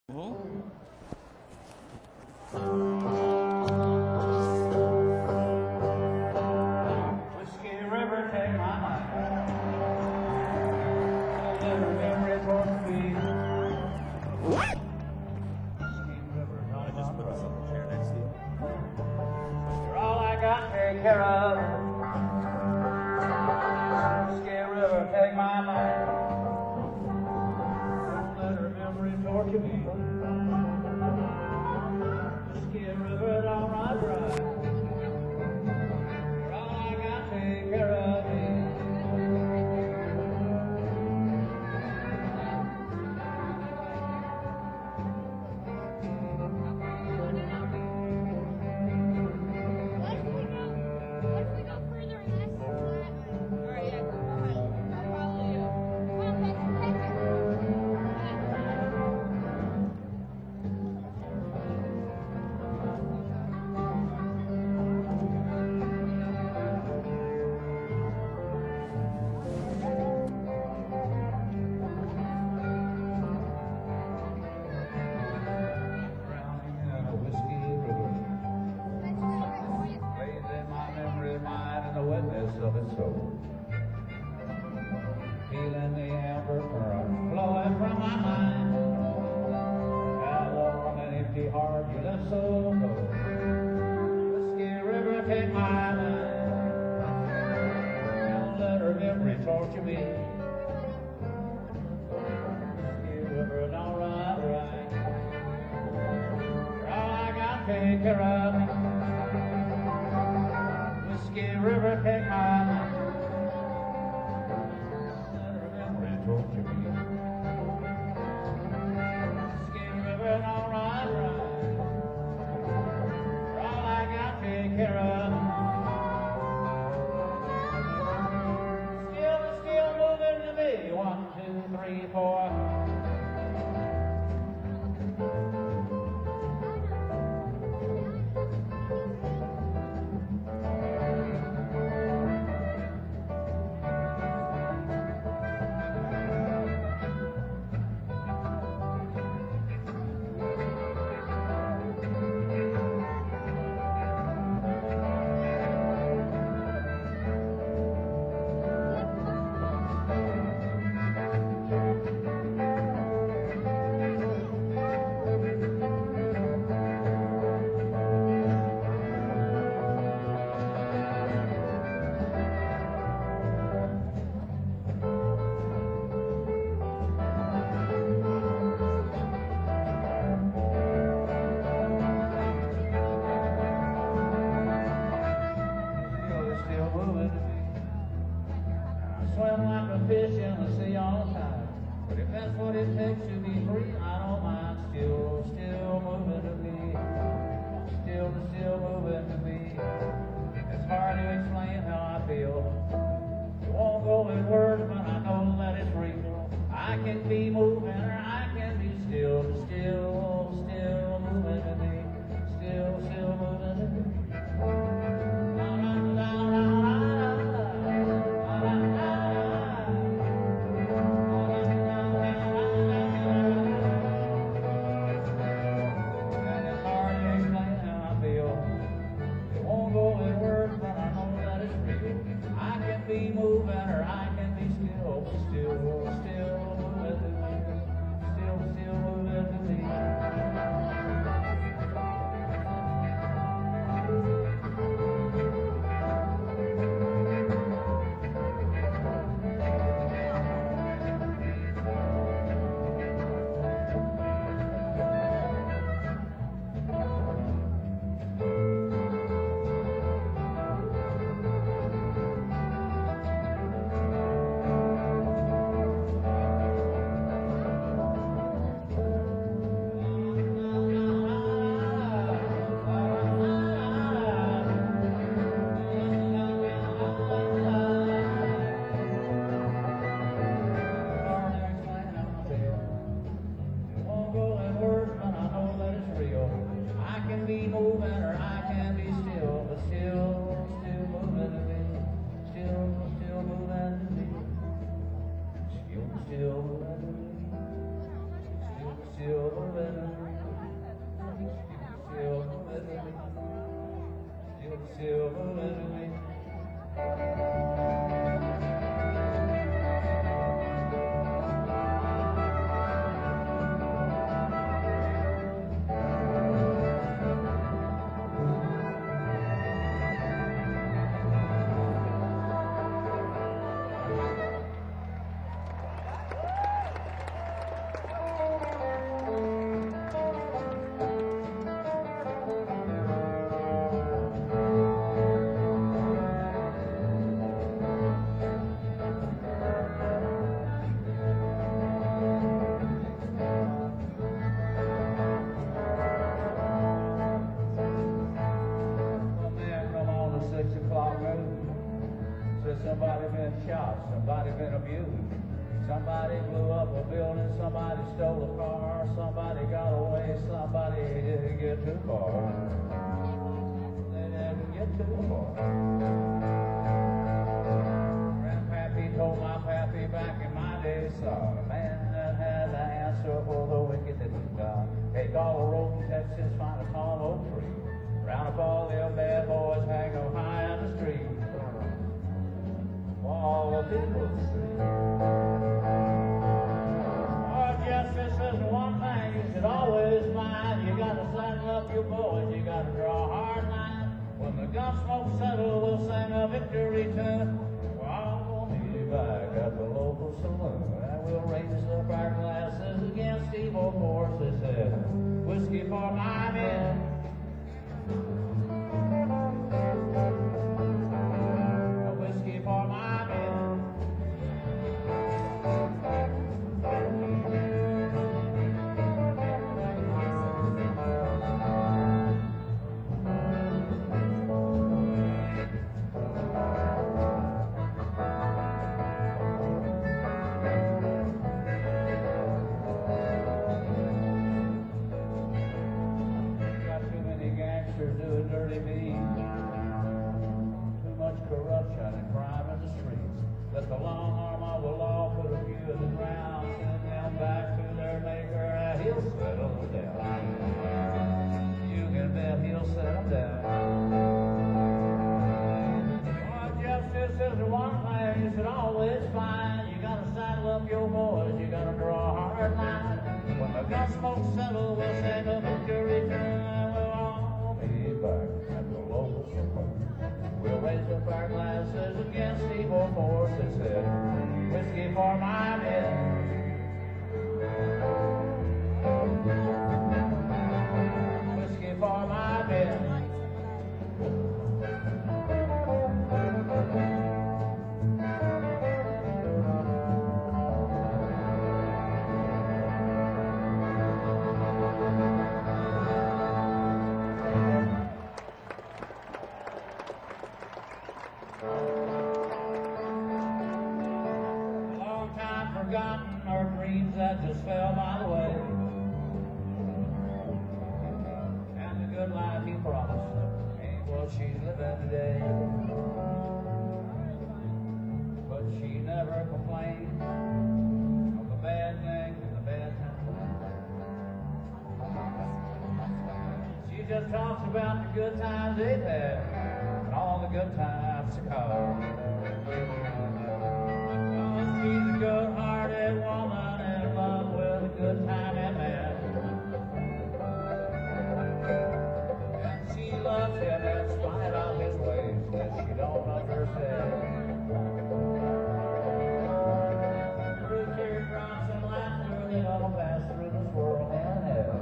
Whiskey River, take my mind. Little memories won't be. Whiskey River, not just put us in the chair next to you. You're all I got, take care of. Whiskey River, take my mind. Don't let her memory torture me. Whiskey River, don't run dry. You're all I got, take care of me. What if we go further and less than that? Alright, yeah, come on. I'll follow you. Come on, Drowning in a whiskey river, lays in my memory mind and the wetness of its soul. Feeling the amber current flowing from my mind. How warm and empty heart you left so cold. Whiskey River, take my mind. Don't let her memory torture me. Whiskey River, don't run dry. You're all I got, take care of me. Whiskey River, take my mind. Let her memory torture me. Whiskey River, don't run dry. You're all I got, take care of me. Still moving to me. 1, 2, 3, 4. house, somebody been abused. Somebody blew up a building, somebody stole a car, somebody got away, somebody didn't get too far. They didn't get too far. Grandpappy told my pappy back in my day, saw a man that had the answer for the wicked that he's done. Take all the road in Texas, find a tall oak tree. Round up all them bad boys, hang them high on the street. All the people see. Oh, justice is one thing you should always mind. You gotta saddle up your boys, you gotta draw a hard line. When the gun smoke settles, we'll sing a victory tune. Well, I'll be back at the local saloon, and we'll raise up our glasses against evil forces. Said, whiskey for my men. Whiskey for my men. Got too many gangsters doing dirty deeds. Too much corruption and crime in the streets. Let the long arm of the law put a few in the ground, send them back to their maker, and he'll settle them down. You can bet he'll settle down. Oh, justice is the one thing you should always find. You gotta saddle up your boys, you gotta draw a hard line. When the gun smoke settles, we'll sing a victory tune, and we'll all be back at the local saloon. We'll raise up our glasses against evil forces. Said, whiskey for my men. Whiskey for my men. Long time forgotten are dreams that just fell by the way. And the good life he promised ain't what she's living today. But she never complained of the bad things and the bad times. She just talks about the good times they've had and all the good times to come. She's a good-hearted woman in love with a good-timing man. And she loves him in spite of his ways that she don't understand. Through teardrops and laughter, they all pass through this world and hell.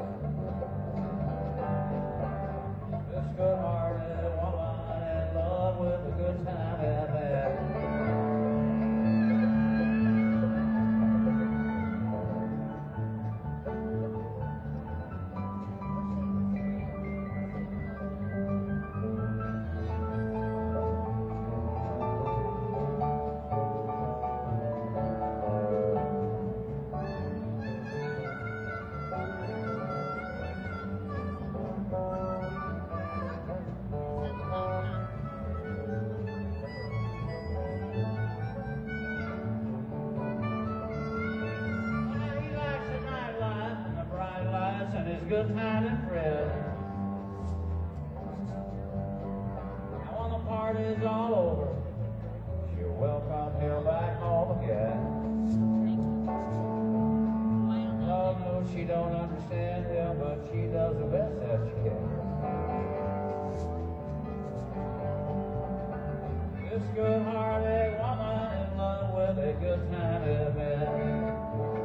This good-hearted woman in love with a good-timing man. Good time and friends. And when the party's all over, she'll welcome him back home again. No, no, she don't understand him, but she does the best that she can. This good-hearted woman in love with a good-timing man.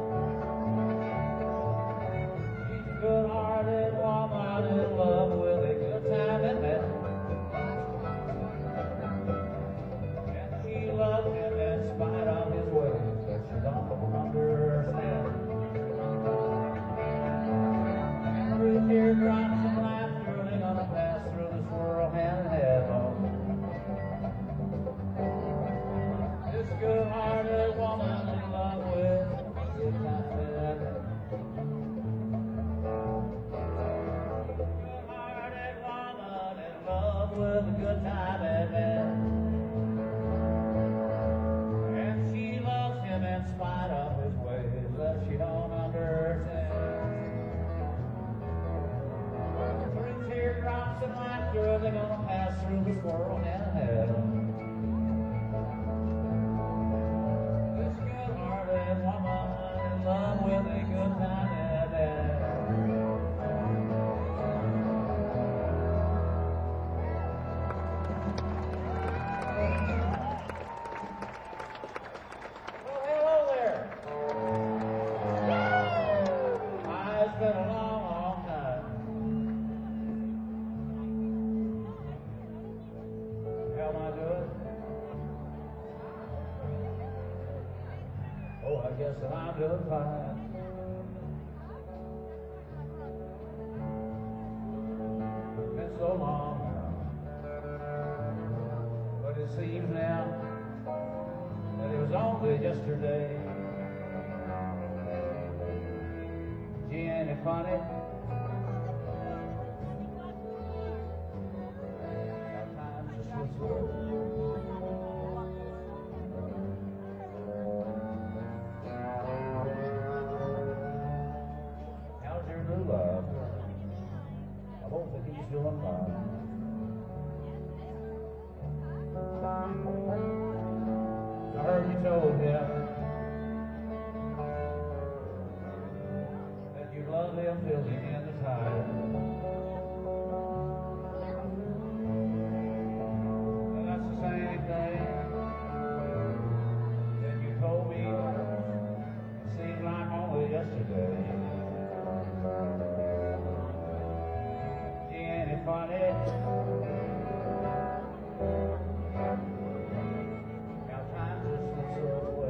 Good-hearted woman in love with a good-timing man. And she loved him in spite of his ways that she don't understand. And through teardrops and laughter, they're gonna pass through this world hand in hand. This they're gonna pass through the squirrel and hell. This good-hearted woman in love with a good time at that. Well, hello there. It's been a long, long time. How am I doing? Oh, I guess that I'm doing fine. Been so long now. But it seems now that it was only yesterday. Gee, ain't it funny? How time just slips away. How's your new love? I hope that he's doing fine. I heard you told him that you love him till the end of time. And that's the same thing that you told me. It seemed like only yesterday. Gee, ain't it funny? How time just slips away.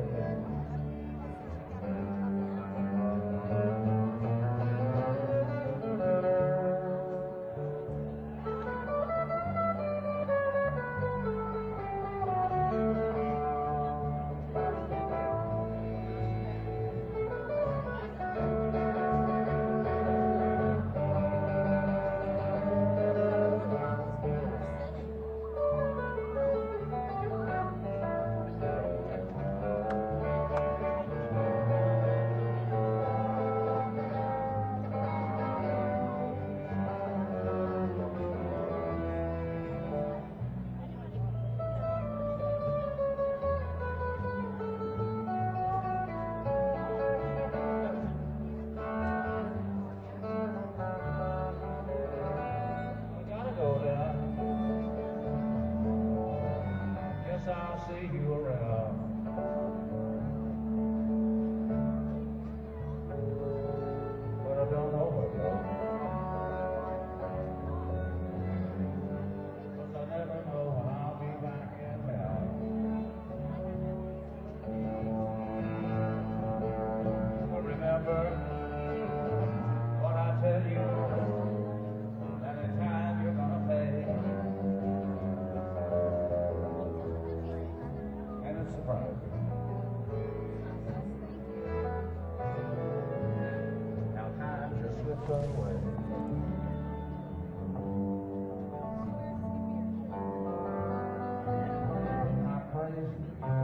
I'll see you around. But I don't know what though. 'Cause I never know when I'll be back in town. But remember what I tell you, that in time you're gonna pay. Surprising. How time just slips away. Not crazy.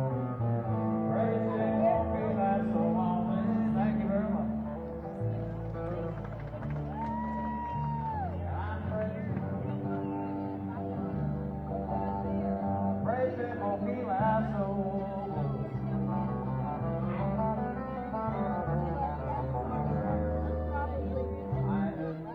Crazy won't be that so long. Thank you very much. I'm crazy. Crazy won't be that so long. I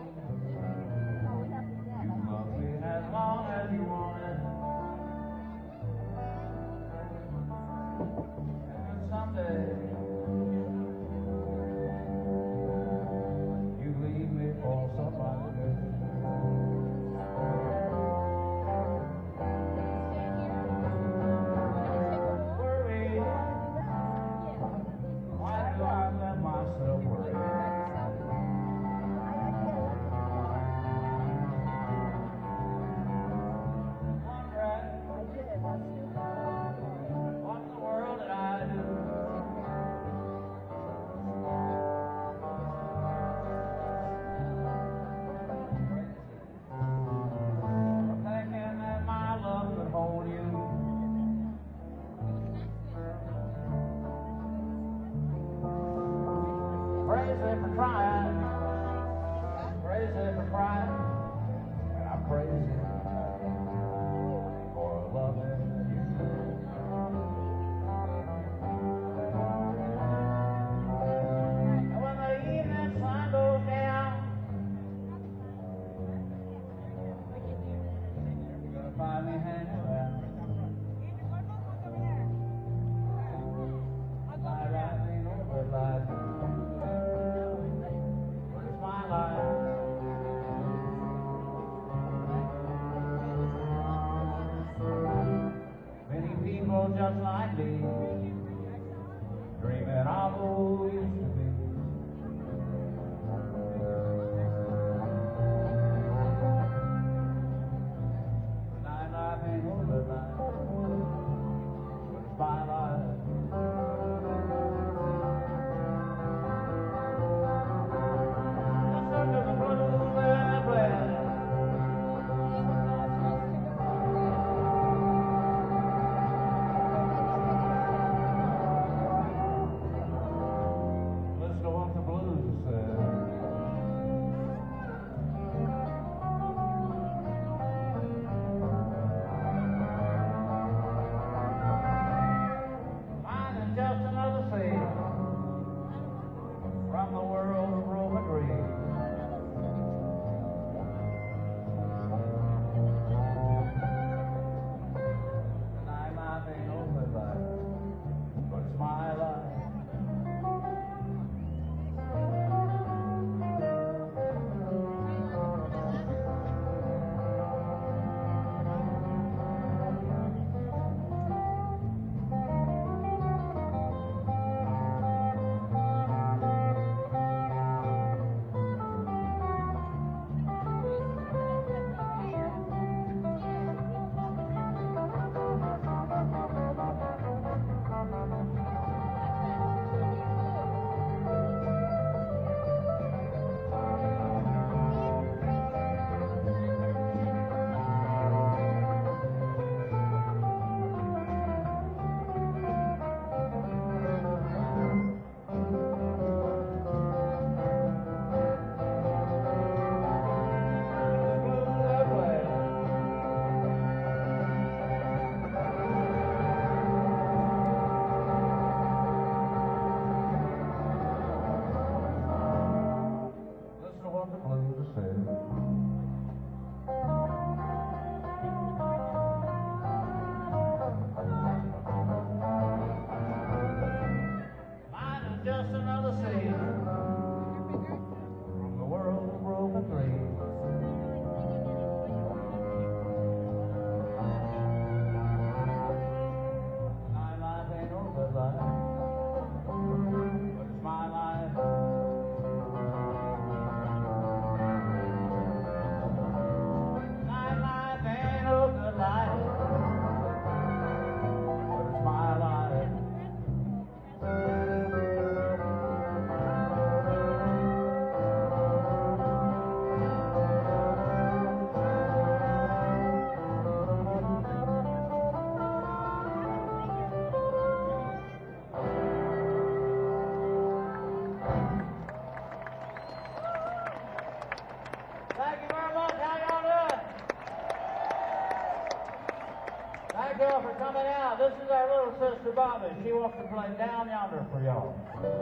Thank y'all for coming out. This is our little sister Bobby. She wants to play Down Yonder for y'all.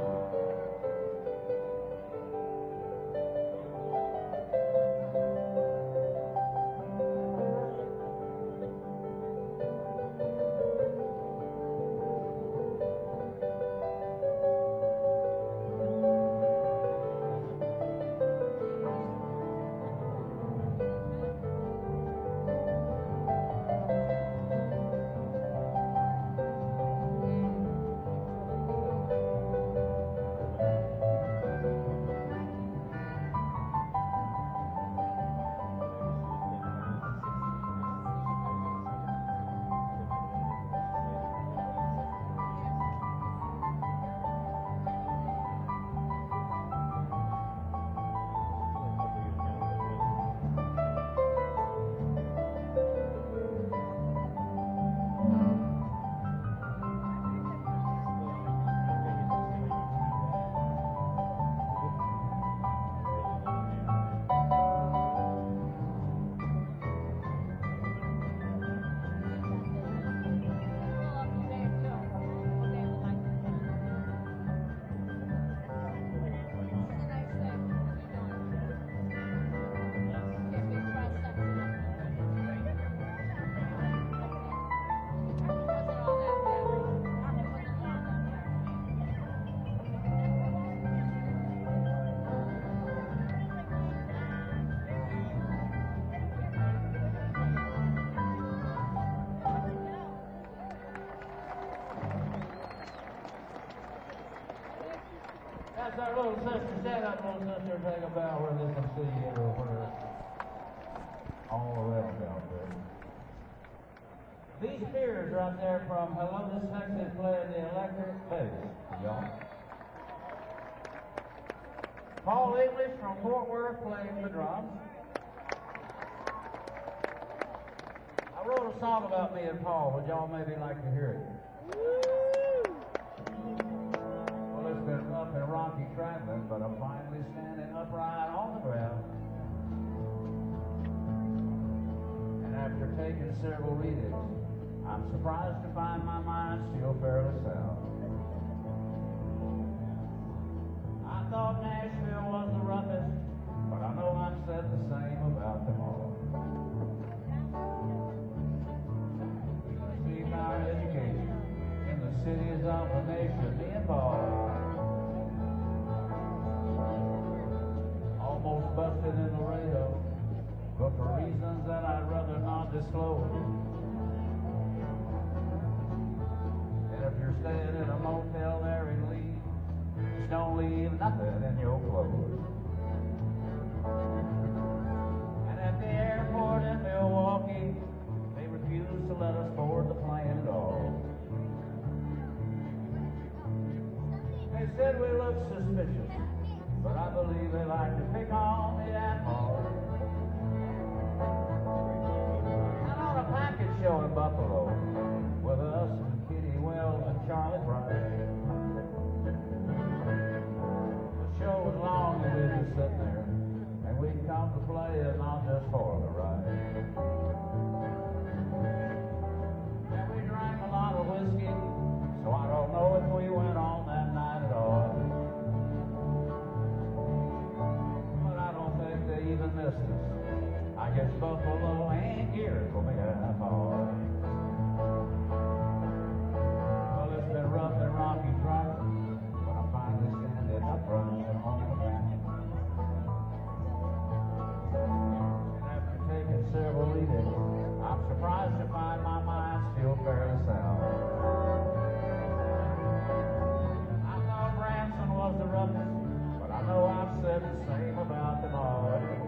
That's our little sister. Stand up, little sister. Take a bow where they can see you or where all around down there. These peers right there from Hello This Texas playing the electric bass, y'all. Paul English from Fort Worth playing the drums. I wrote a song about me and Paul. Would y'all maybe like to hear it? Well, it's been rough and rocky traveling, but I'm finally standing upright on the ground. And after taking several readings, I'm surprised to find my mind still fairly sound. I thought Nashville was the roughest, but I know I've said the same about them all. We received our education in the cities of the nation, me and Paul. Almost busted in Laredo, but for reasons that I'd rather not disclose. And if you're staying in a motel there in Lee, just don't leave nothing in your clothes. And at the airport in Milwaukee, they refused to let us board the plane at all. They said we looked suspicious, but I believe they like to pick on me at all. And on a package show in Buffalo, with us and Kitty Wells and Charlie Price. The show was long and we just sitting there, and we'd come to play and not just for the ride. And we drank a lot of whiskey, so I don't know if we went on that night at all. But I don't think they even missed us. I guess Buffalo ain't geared for me that hard. Well, it's been rough and rocky traveling, but I'm finally standing upright on the ground. And after taking several readings, I'm surprised to find my mind still fairly sound. I thought Branson was the roughest, but I know I've said the same about them all.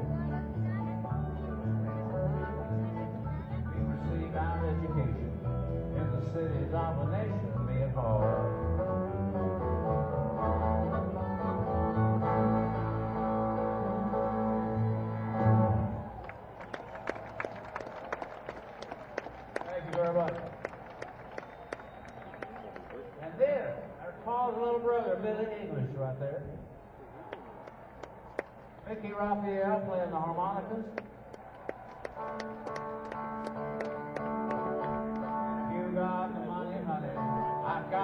We received our education in the cities of the nation, me and Paul. Thank you very much. And then, there's Paul's little brother, Billy English, right there. Mickey Raphael playing the harmonicas.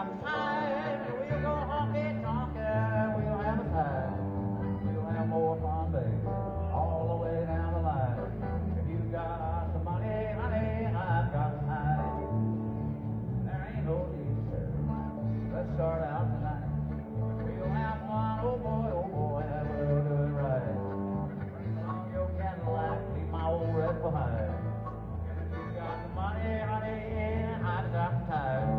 got time, we'll go honky-tonky, we'll have a time. We'll have more fun, baby, all the way down the line. If you got some money, honey, I've got time. There ain't no need, sir. Let's start out tonight. We'll have fun, oh boy, and we'll do it right. Bring along your Cadillac, leave my old red behind. If you got the money, honey, I've got time.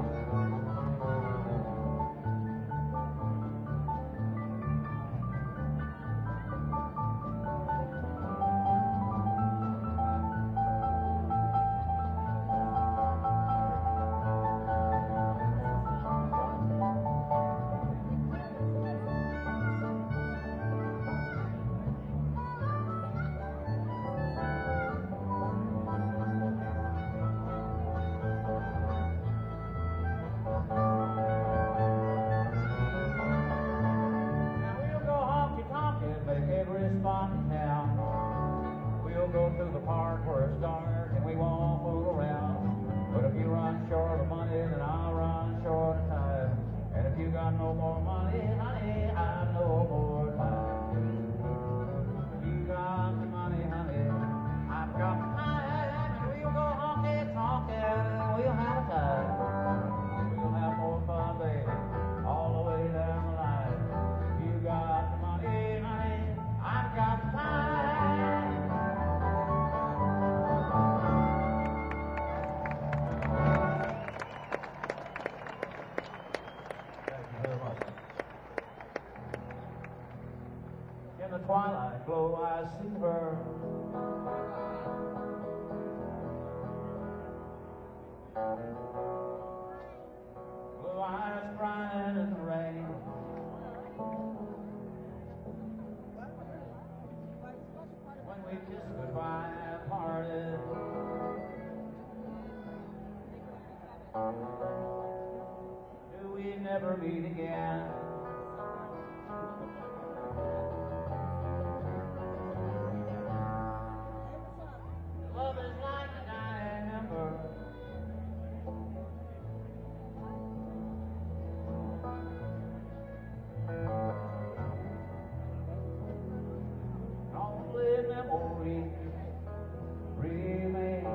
We'll go to the park where it's dark and we won't fool around. But if you run short of money, then I'll run short of time. And if you got no more money, honey, I've no more time. If you got the money, honey, I've got time. And we'll go honky-tonky and we'll have a time. We'll have more fun, baby, all the way down the line. If you got the money, honey, I've got time. In the twilight glow I see her. Blue eyes crying in the rain. When we kissed goodbye and parted, do we never meet again? Love is like a dying ember. Only memories remain.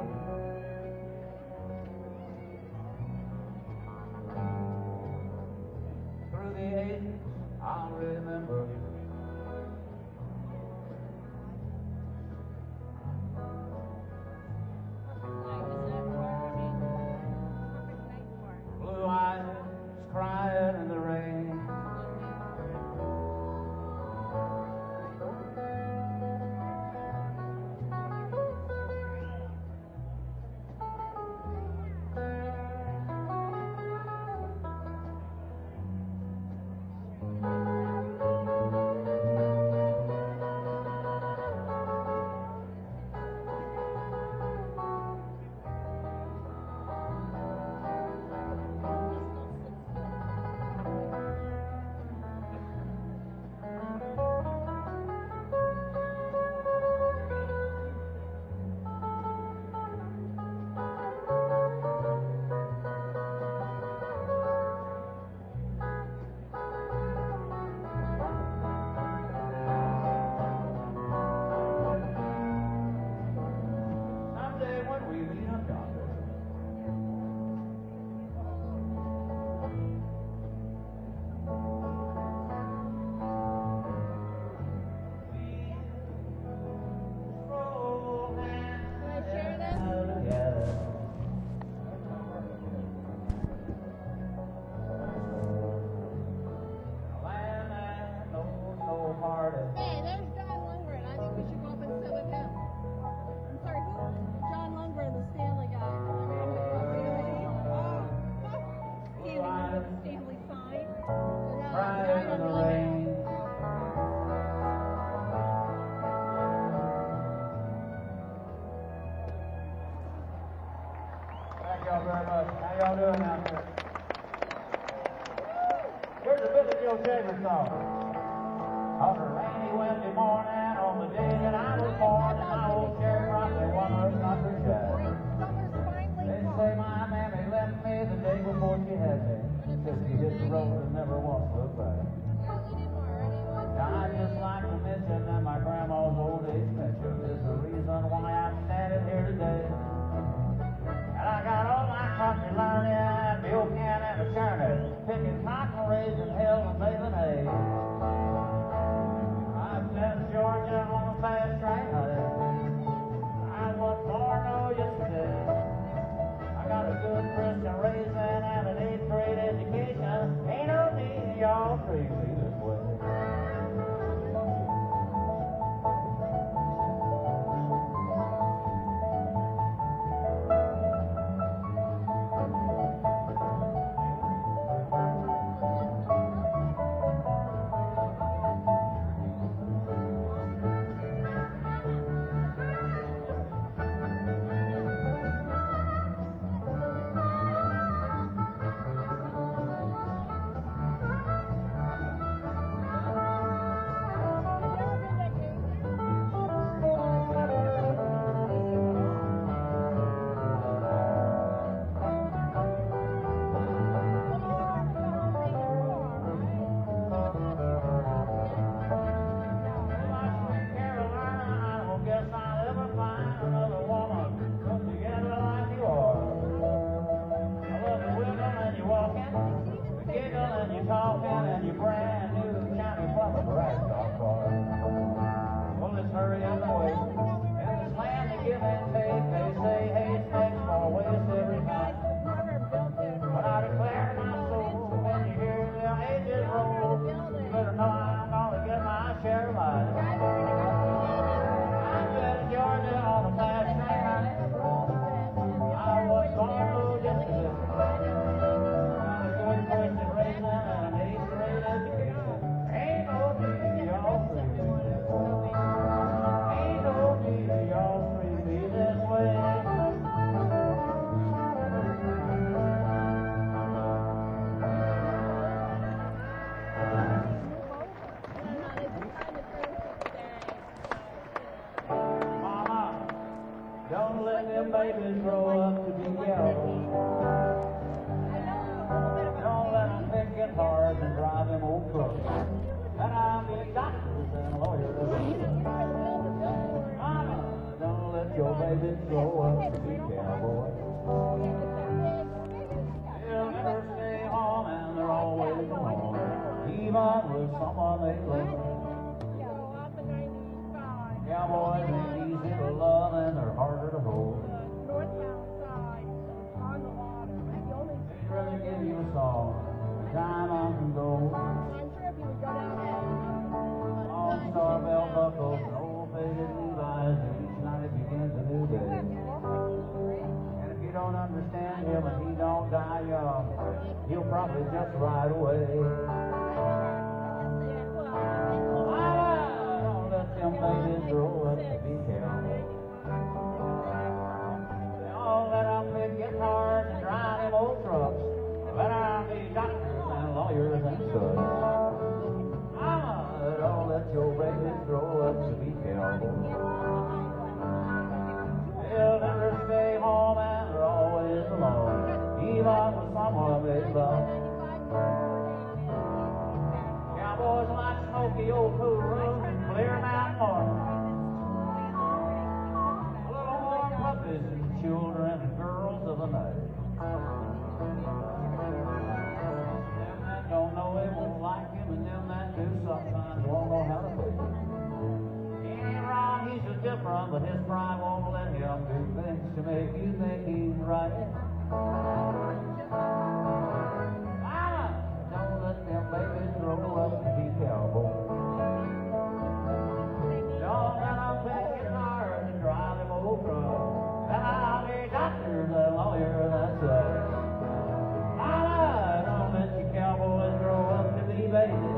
Through the ages, I'll remember. Blue eyes crying in the rain. Hey, there's John Lundgren. I think we should go up and sit with him. I'm sorry, who? John Lundgren, the Stanley guy. Stanley sign. Crying in the rain. Thank y'all very much. How y'all doing out there? Here's a Billy Joe Shaver song. On a rainy, windy morning, on the day that I was born, in my old Cherokee woman's country shack. They say my mammy left me the day before she had me. fast train, honey. I was born, oh, yesterday. I got a good Christian raising and an 8th grade education. Ain't no need y'all treat me this way. Don't let them babies grow up to be cowboys. Don't let them pick guitars and drive them old trucks. And I'll be doctors and lawyers. Mama, don't let your babies grow up to be cowboys. They'll never stay home and they're always alone, even with someone they love. Cowboys ain't easy to love and they're harder to hold. They'd rather give you a song, diamond and gold. All-star belt buckles and old-faded Levi's, and each night begins a new day. And if you don't understand him and he don't die young, he'll probably just ride away. Them babies grow up to be cowboys. Don't let them pick guitars and drive them old trucks. Let them be doctors and lawyers and such. Mama, don't let your babies grow up to be cowboys. They'll never stay home and they're always alone, even with someone they love. Cowboys like smoky old cool roads and clear mountain mornings. Little warm puppies and children and girls of the night. Them that don't know him won't like him, and them that do sometimes won't know how to play him. He ain't wrong, he's just different, but his pride won't let him do things to make you think he's right. Don't let them babies grow up to be cowboys. Don't let them pick guitars and drive them old trucks. And I'll be doctors and lawyers and such. Mama, don't let your cowboys grow up to be babies.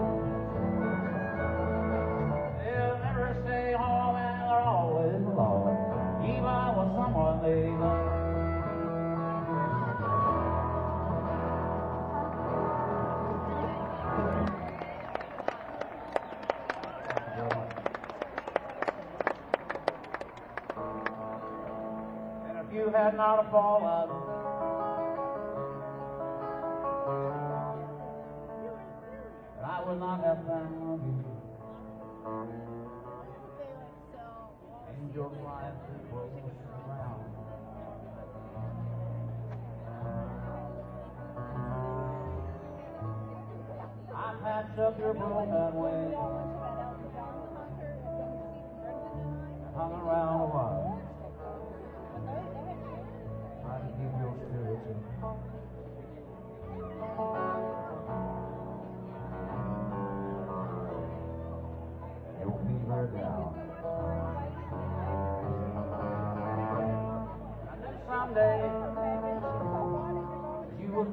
They'll never stay home and they're always alone, even with someone they love. You had not a fallout. And I would not have found you. Angels flying too close around. I patched up your broken wings.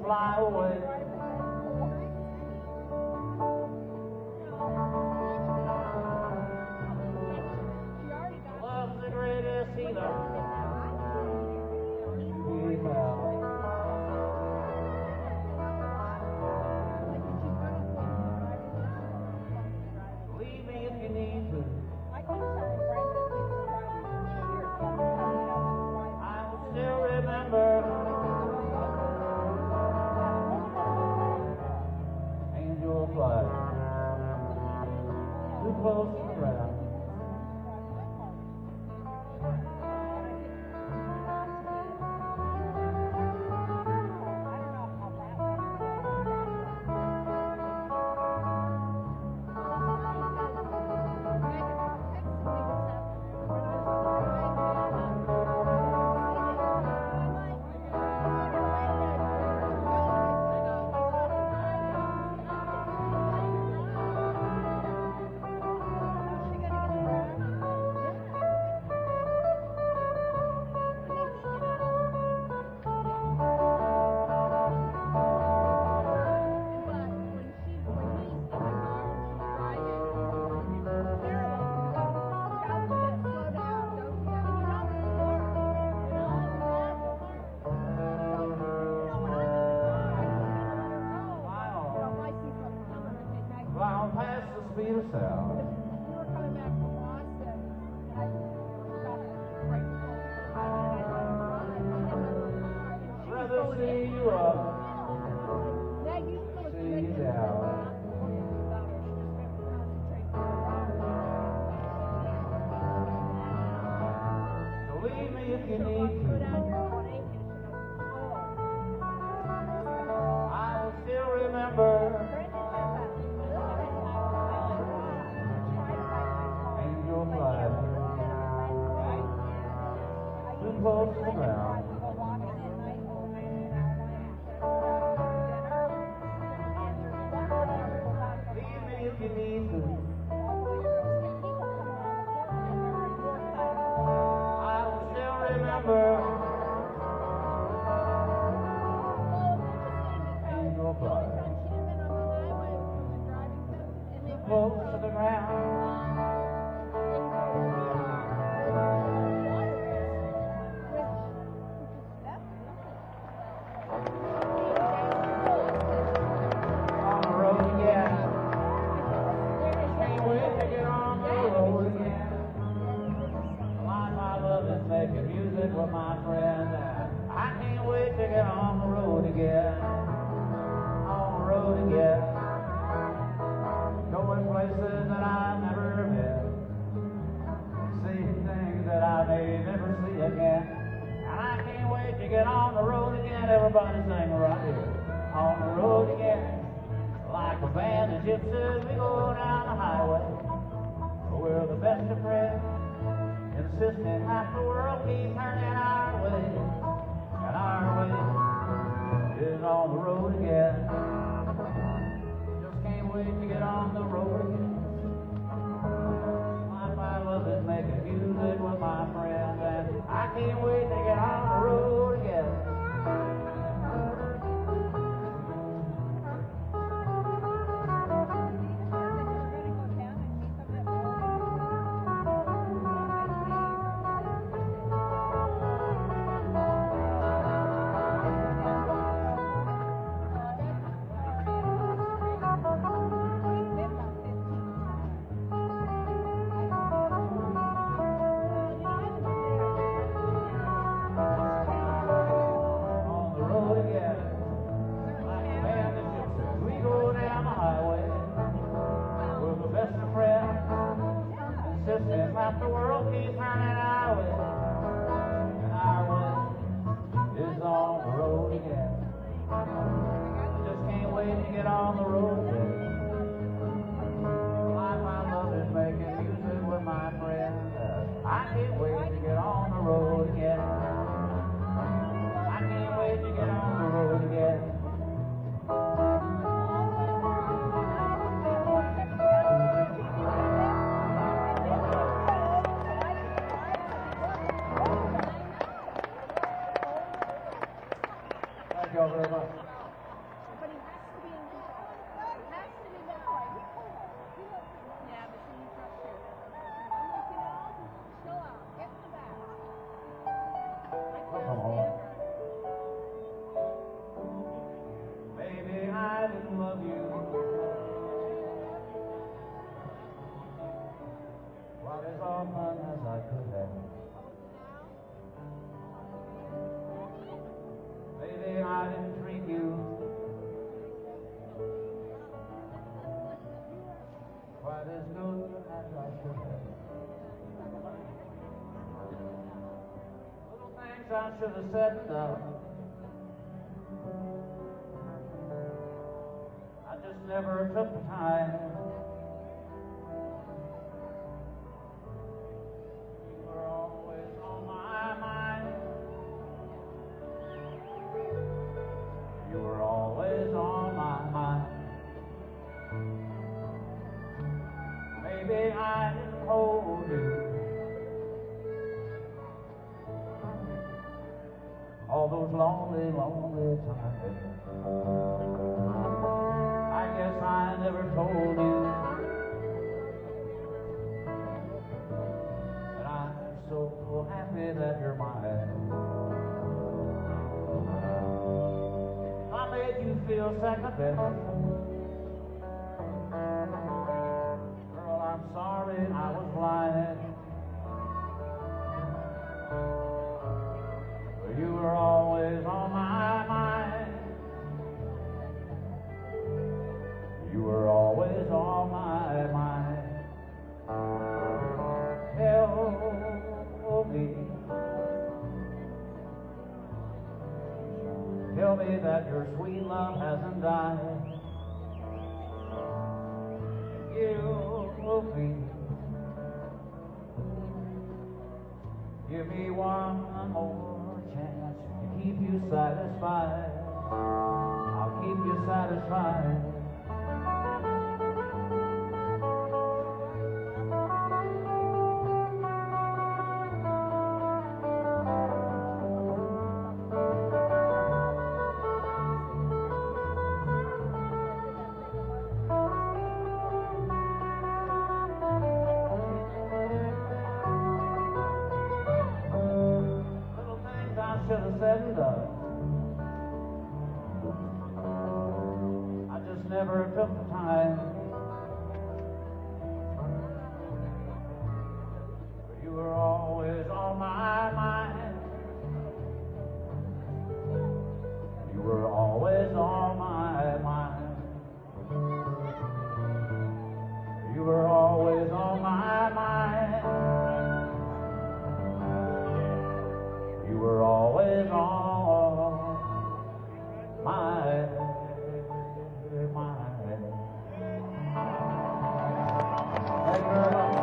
fly away. Love's the greatest healer we found. Leave me if you need to. I will still remember. Angel fly too close to the ground. Fly past the speed of sound. We were coming back from Boston, and I stopped right before we were Rather see you up, Now you feel see you down. So leave me if you need to. I will still remember. Angel fly too close to the ground. Leave me if you need to. I will still remember. Angel fly close to the ground. On the road again. Can't wait to get on the road again. Like my love is making music with my friends. I can't wait to get on the road again. On the road again. Going places that I've never been. Seeing things that I may never see again. And I can't wait to get on the road again. Everybody sing right here. On the road again. Like a band of gypsies, we go down the highway. We're the best of friends. Insisting half the world keep turning our way. And our way is on the road again. Just can't wait to get on the road again. My love is making music with my friends. And I can't wait to get on the road again. The world keeps turning our way, and our way is on the road again. Just can't wait to get on the road again. Like my love is making music with my friends. I can't wait to get on the road again. I can't wait to get on the road again. Thank you all very much. things I should have said and done. I just never took the time. You were always on my mind. You were always on my mind. Maybe I didn't hold you all those lonely, lonely times. I guess I never told you that I'm so happy that you're mine. I made you feel second best. Girl, I'm sorry I was blind. You were always on my mind. You were always on my mind. Tell me that your sweet love hasn't died. Give me one more chance to keep you satisfied. I'll keep you satisfied. Should have said and done. I just never took the time. You were always on my mind. You were always on my mind. You were always on my mind. You were always on my mind. Thank you very much.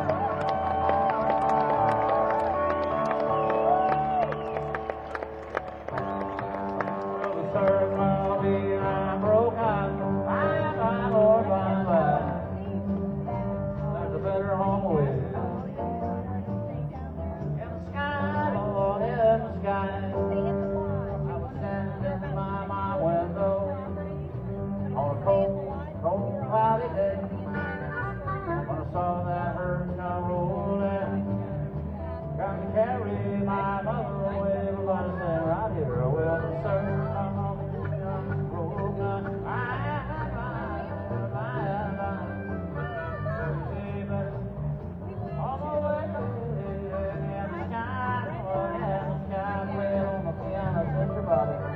The third will be I'm broken. Bye, Lord, bye. There's a better home away. I was standing by my window on a cold, cold, cloudy day when I saw that herd come rolling, trying to carry my mother away. Everybody stand right here. Well, the surf come on the broken. All the way in the sky, on the piano, sister Bobby.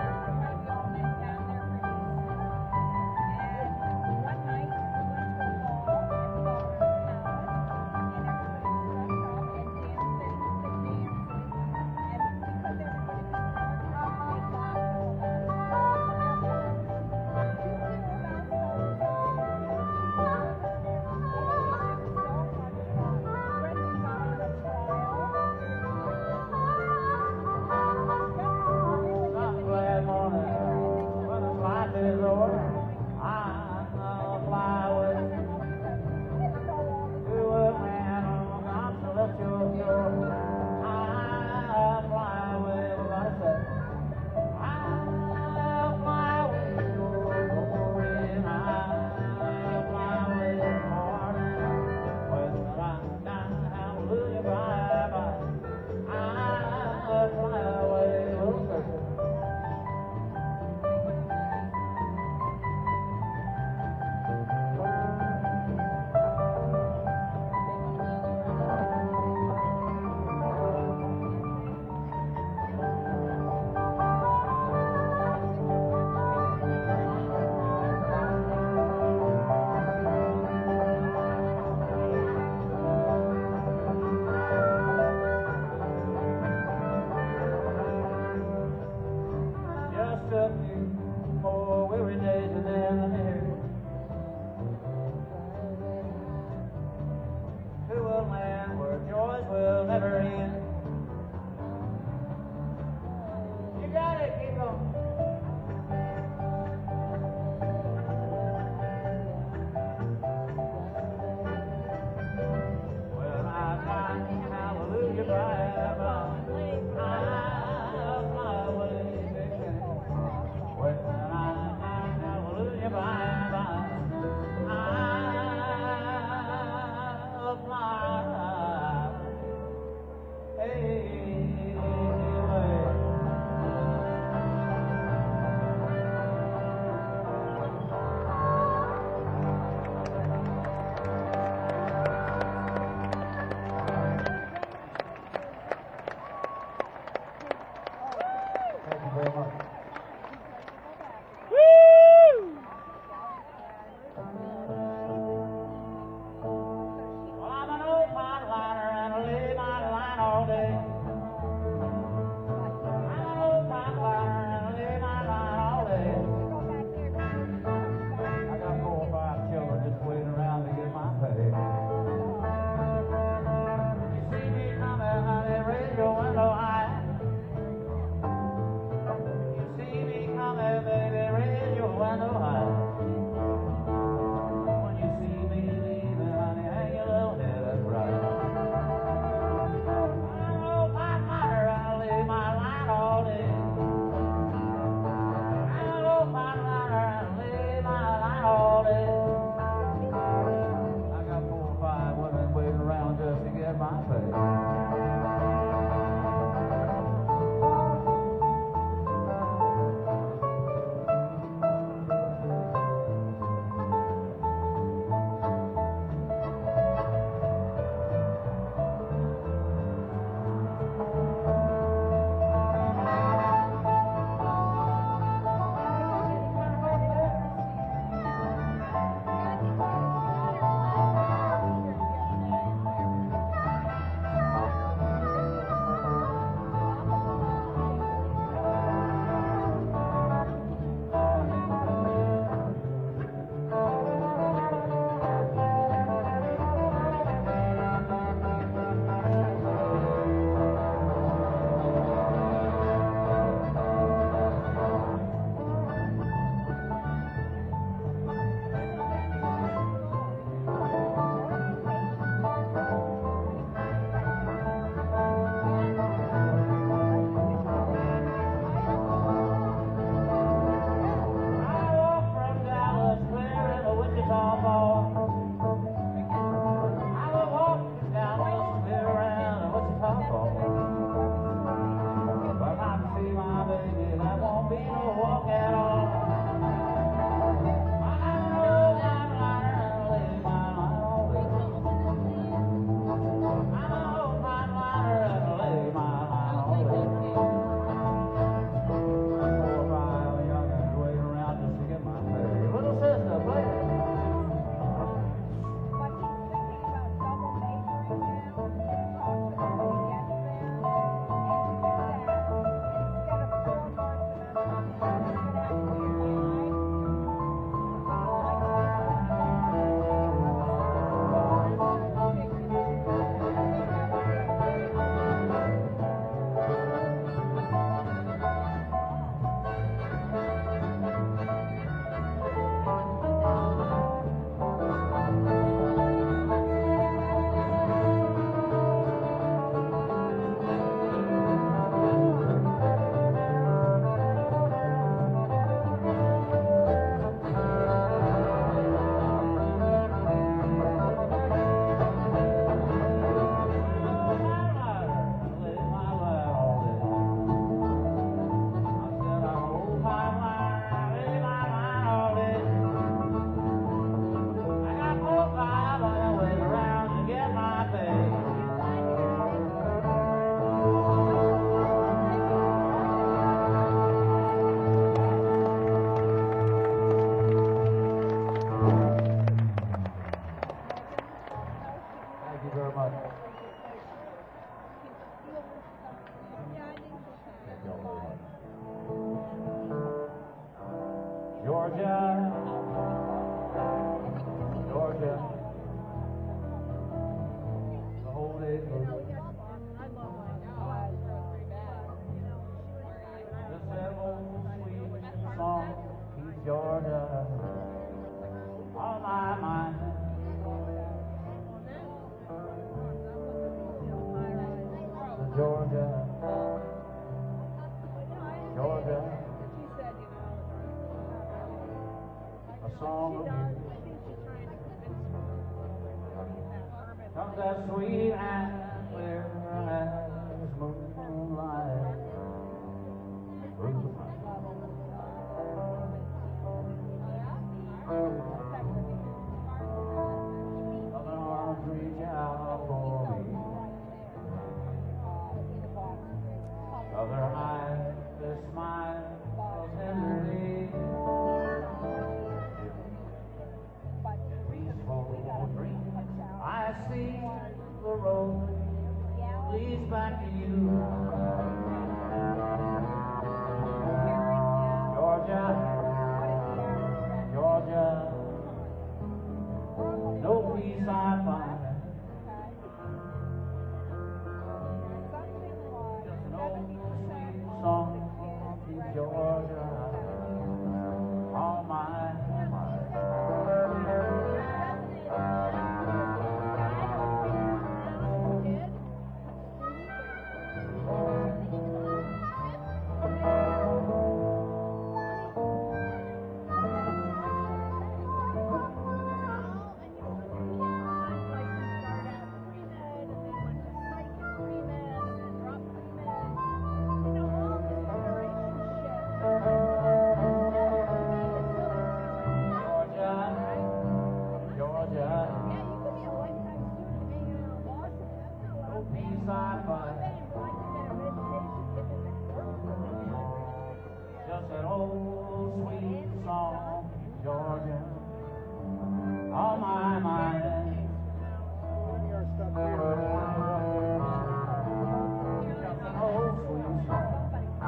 Georgia, Georgia, the whole day through. Just that old sweet song keeps Georgia on my mind. The Georgia, Georgia, a song of you. Comes that sweet and clear as moonlight through the pine. Other arms reach out for me. Other eyes that smile tenderly. Peaceful dream. I see the road leads back to you. Georgia, Georgia, no peace I find. Just an old sweet song to Georgia on my mind. Just an old sweet song, Georgia, on my mind. Just an old sweet song,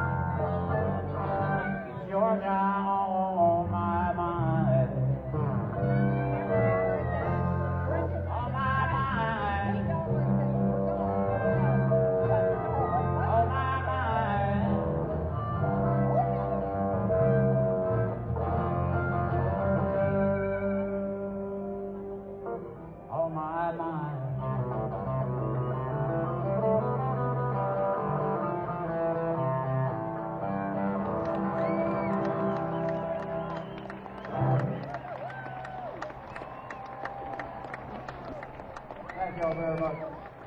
Georgia, on my mind. On my mind. On my mind. On my mind. Thank y'all very much.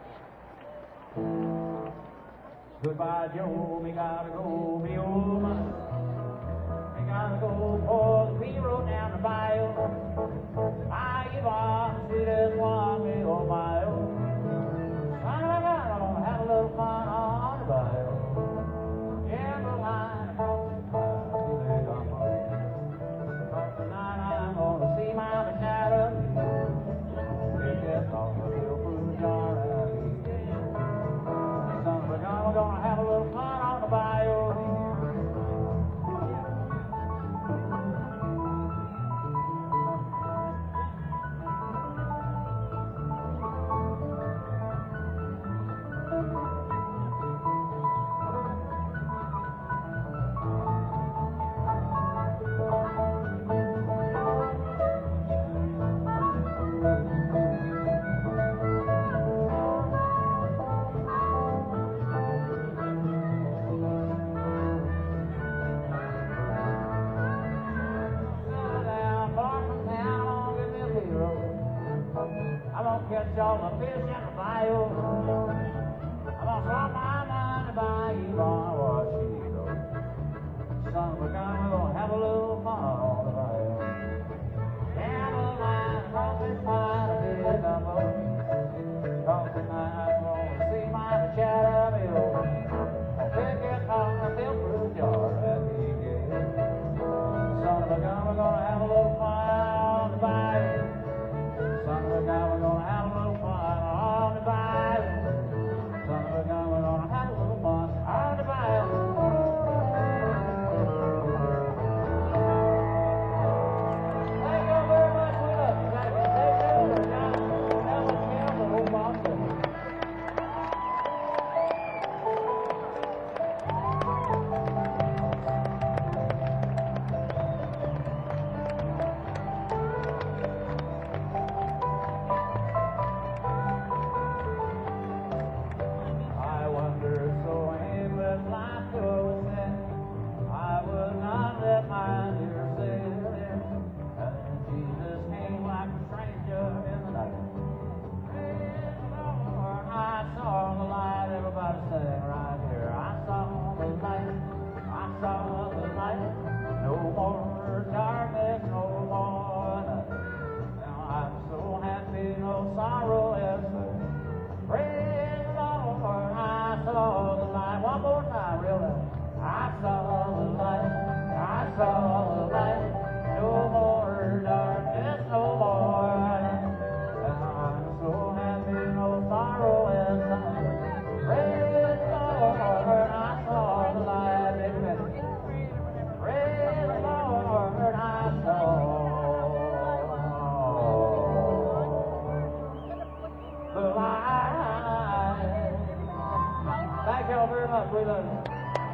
Goodbye, Joe. Me gotta go, me old man. Me gotta go for the P road down the bayou. I give on, see this one, me oh my oh. Son of a gun, I'm gonna have a little fun on the bayou. Yeah, but line across the bayou, see they got money. Because tonight I'm gonna see Mama Shadow. It gets on the little blue jar out here. Son of a gun, we're gonna have a little fun on the bayou. I'm gonna catch all the fish in the bayou. I'm gonna swap my money by Yvonne Washito. Son of a gun, we're gonna have a little fun on the bayou. Candlelight across this fine big gumbo. Cause tonight I'm gonna see my Shadow Bill. I'll pick it on the field-proof jar at the gate. Son of a gun, we're gonna have a little fun on the bayou. Son of a gun, we're gonna have a little fun on the bayou. saw the light. No more darkness, no more light. And I'm so happy, no sorrow inside. Praise the Lord, I saw the light. Amen. Praise the Lord, I saw the light. Thank y'all very much. We love you.